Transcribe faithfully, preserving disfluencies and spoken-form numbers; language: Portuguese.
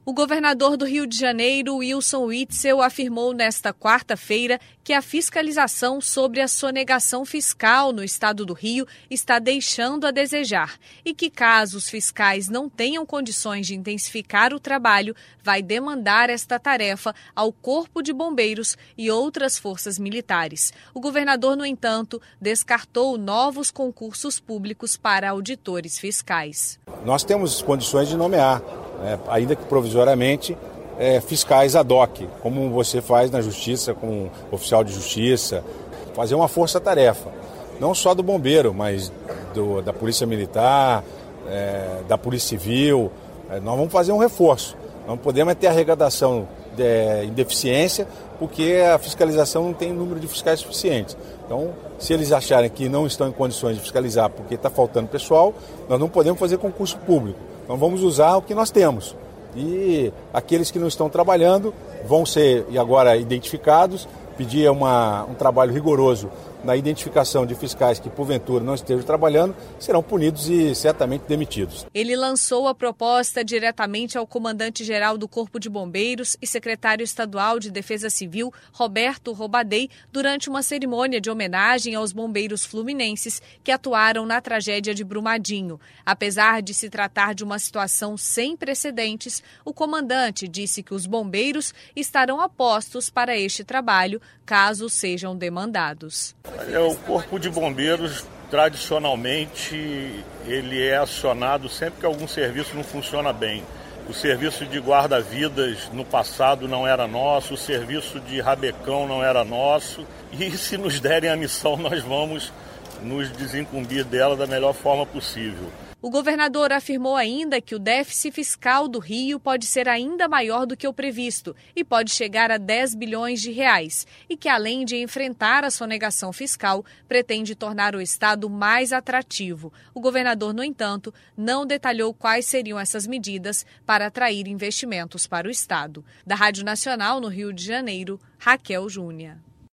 O governador do Rio de Janeiro, Wilson Witzel, afirmou nesta quarta-feira que a fiscalização sobre a sonegação fiscal no estado do Rio está deixando a desejar e que, caso os fiscais não tenham condições de intensificar o trabalho, vai demandar esta tarefa ao Corpo de Bombeiros e outras forças militares. O governador, no entanto, descartou novos concursos públicos para auditores fiscais. Nós temos condições de nomear, É, ainda que provisoriamente, é, fiscais ad hoc, como você faz na justiça com um oficial de justiça, fazer uma força-tarefa, não só do bombeiro, mas do, da polícia militar, é, da polícia civil. É, nós vamos fazer um reforço, não podemos ter arrecadação de, em deficiência, porque a fiscalização não tem número de fiscais suficientes. Então, se eles acharem que não estão em condições de fiscalizar porque está faltando pessoal, nós não podemos fazer concurso público. Então vamos usar o que nós temos. E aqueles que não estão trabalhando vão ser e agora identificados, pedir uma, um trabalho rigoroso na identificação de fiscais que porventura não estejam trabalhando, serão punidos e certamente demitidos. Ele lançou a proposta diretamente ao comandante-geral do Corpo de Bombeiros e secretário estadual de Defesa Civil, Roberto Robadey, durante uma cerimônia de homenagem aos bombeiros fluminenses que atuaram na tragédia de Brumadinho. Apesar de se tratar de uma situação sem precedentes, o comandante disse que os bombeiros estarão a postos para este trabalho, caso sejam demandados. É, o Corpo de Bombeiros, tradicionalmente, ele é acionado sempre que algum serviço não funciona bem. O serviço de guarda-vidas no passado não era nosso, o serviço de rabecão não era nosso. E se nos derem a missão, nós vamos nos desincumbir dela da melhor forma possível. O governador afirmou ainda que o déficit fiscal do Rio pode ser ainda maior do que o previsto e pode chegar a dez bilhões de reais e que, além de enfrentar a sonegação fiscal, pretende tornar o estado mais atrativo. O governador, no entanto, não detalhou quais seriam essas medidas para atrair investimentos para o estado. Da Rádio Nacional, no Rio de Janeiro, Raquel Júnior.